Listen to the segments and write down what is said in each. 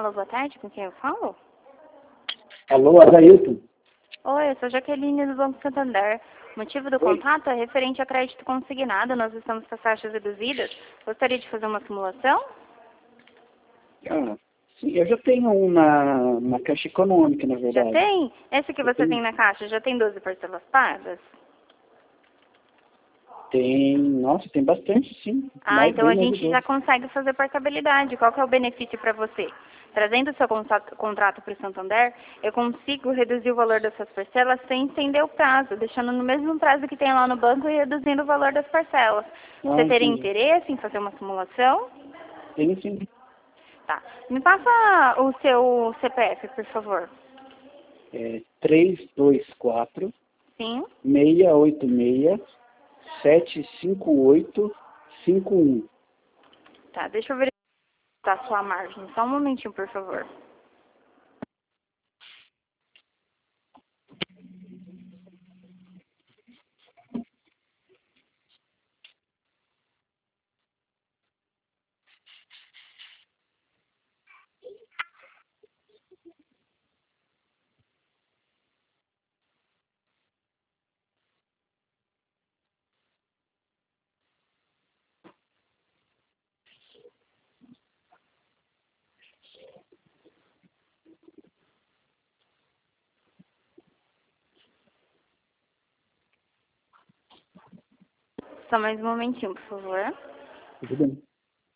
Alô, boa tarde, com quem eu falo? Alô, Adailton? Oi, eu sou Jaqueline do Banco Santander. O motivo do Oi. contato é referente a crédito consignado. Nós estamos com as taxas reduzidas. Gostaria de fazer uma simulação? Ah, sim, eu já tenho um na Caixa Econômica, na Já verdade. tem? Esse que Eu você tenho, tem na caixa já tem 12 parcelas pagas? nossa, tem bastante, sim. Ah, então a Bem mais de gente já 12. consegue fazer portabilidade. Qual que é o benefício para você? Trazendo o seu contrato para o Santander, eu consigo reduzir o valor das suas parcelas sem estender o prazo, deixando no mesmo prazo que tem lá no banco e reduzindo o valor das parcelas. Ah, Você teria entendi. interesse em fazer uma simulação? Tem sim. Tá. Me passa o seu CPF, por favor. É 324 Sim? 686 758 51. Tá, deixa eu verificar a sua margem. Só um momentinho, por favor. Só mais um momentinho, por favor. Tudo bem.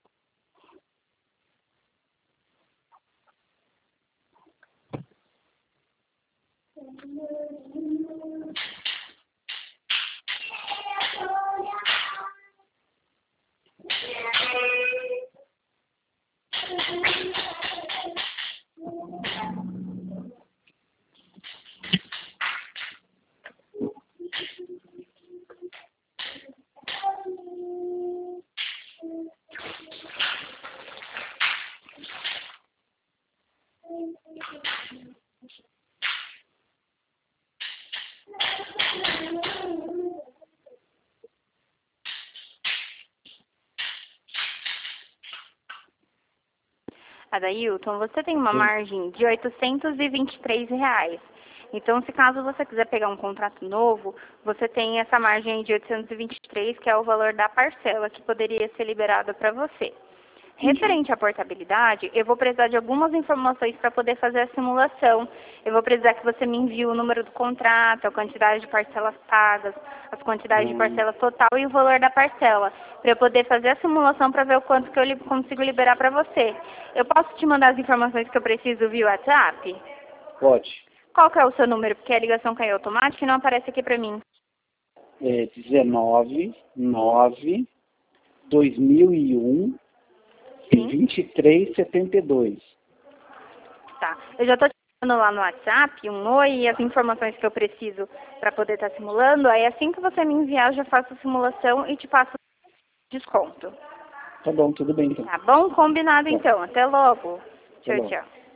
Adailton, você tem uma Oi. margem de R$ 823. Então, se caso você quiser pegar um contrato novo, você tem essa margem de 823, que é o valor da parcela que poderia ser liberada para você. Entendi. Referente à portabilidade, eu vou precisar de algumas informações para poder fazer a simulação. Eu vou precisar que você me envie o número do contrato, a quantidade de parcelas pagas, as quantidades de Ah, parcelas total e o valor da parcela, para eu poder fazer a simulação para ver o quanto que eu consigo liberar para você. Eu posso te mandar as informações que eu preciso via WhatsApp? pode. Qual que é o seu número? Porque a ligação caiu automática e não aparece aqui para mim. É 19 9 2001 Sim? 2372. Tá. Eu já estou te mandando lá no WhatsApp um oi e as informações que eu preciso para poder estar simulando. Aí assim que você me enviar, eu já faço a simulação e te passo o desconto. Tá bom, tudo bem então. Tá bom? Combinado Tá, então. Até logo. até Tchau, logo. tchau.